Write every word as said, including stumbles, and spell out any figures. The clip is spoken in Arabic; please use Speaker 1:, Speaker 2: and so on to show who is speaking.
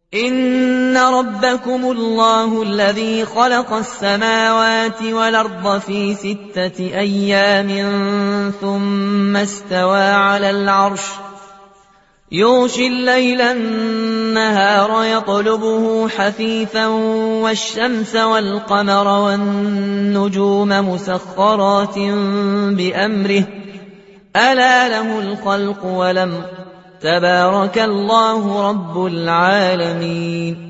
Speaker 1: إن ربكم الله الذي خلق السماوات والأرض في ستة أيام ثم استوى على العرش يغشي الليل النهار يطلبه حثيثا والشمس والقمر والنجوم مسخرات بأمره ألا له الخلق والأمر تبارك الله رب العالمين.